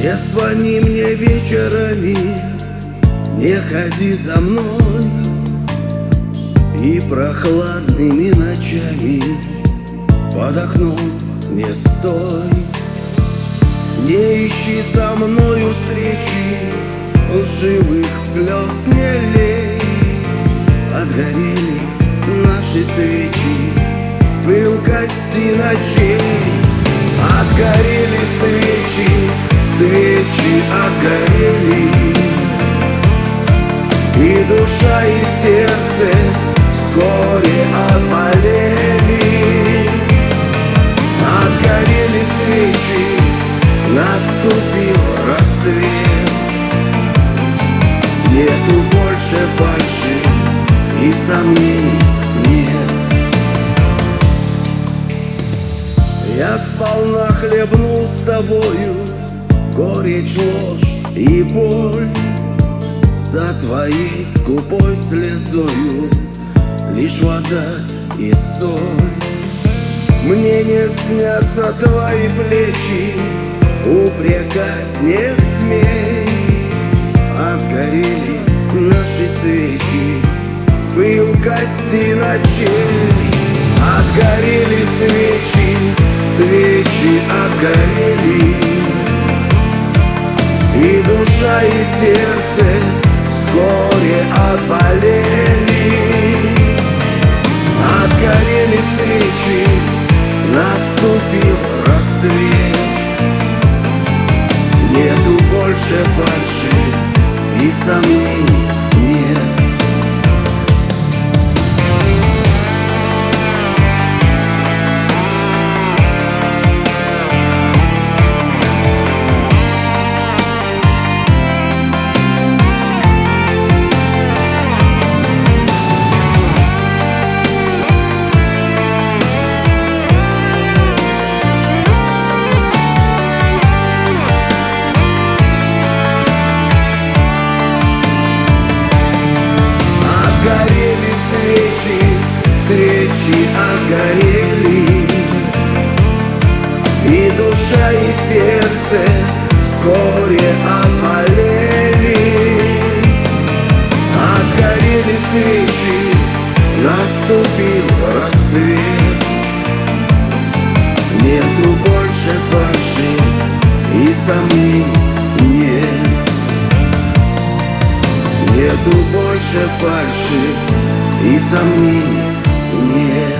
Не звони мне вечерами, не ходи за мной, и прохладными ночами под окном не стой. Не ищи со мною встречи, лживых слез не лей. Отгорели наши свечи в пылкости ночей. Отгорели свечи, свечи отгорели, и душа и сердце вскоре отболели. Отгорели свечи, наступил рассвет. Нету больше фальши и сомнений нет. Я сполна хлебнул с тобою горечь, ложь и боль. За твоей скупой слезою лишь вода и соль. Мне не снятся твои плечи, упрекать не смей. Отгорели наши свечи в пылкости ночей. Отгорели свечи, свечи отгорели, и душа и сердце вскоре отболели. Отгорели свечи, наступил рассвет. Нету больше фальши и сомнений нет. Свечи отгорели, и душа и сердце вскоре отболели. Отгорели свечи, наступил рассвет. Нету больше фальши и сомнений нет. Нету больше фальши и сомнений нет.